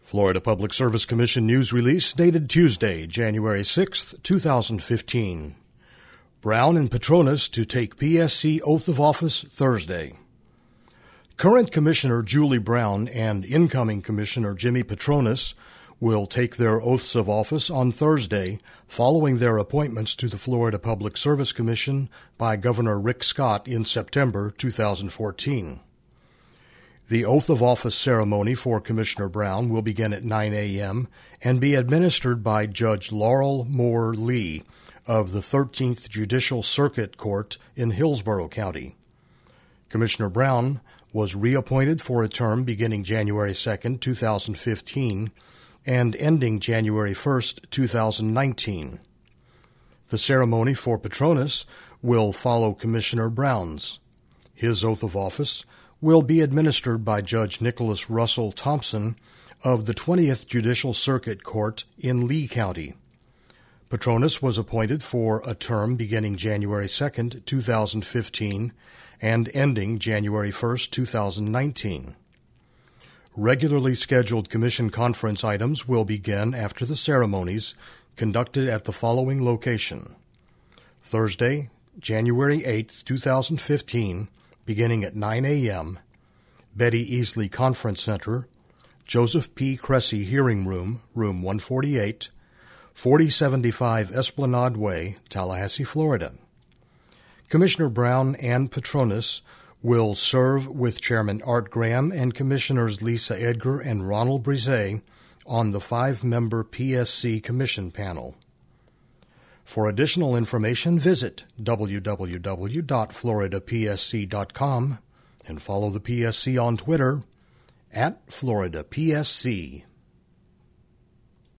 Florida Public Service Commission news release dated Tuesday, January 6, 2015. Brown and Petronas to take PSC oath of office Thursday. Current Commissioner Julie Brown and incoming Commissioner Jimmy Petronas will take their oaths of office on Thursday following their appointments to the Florida Public Service Commission by Governor Rick Scott in September 2014. The oath of office ceremony for Commissioner Brown will begin at 9 a.m. and be administered by Judge Laurel Moore Lee of the 13th Judicial Circuit Court in Hillsborough County. Commissioner Brown was reappointed for a term beginning January 2, 2015, and ending January 1, 2019. The ceremony for Petronas will follow Commissioner Brown's. His oath of office will be administered by Judge Nicholas Russell Thompson of the 20th Judicial Circuit Court in Lee County. Petronas was appointed for a term beginning January 2, 2015, and ending January 1, 2019. Regularly scheduled Commission conference items will begin after the ceremonies conducted at the following location. Thursday, January 8, 2015, beginning at 9 a.m., Betty Easley Conference Center, Joseph P. Cressy Hearing Room, Room 148, 4075 Esplanade Way, Tallahassee, Florida. Commissioner Brown and Petronas will serve with Chairman Art Graham and Commissioners Lisa Edgar and Ronald Brise on the 5-member PSC Commission panel. For additional information, visit www.floridapsc.com and follow the PSC on Twitter @FloridaPSC.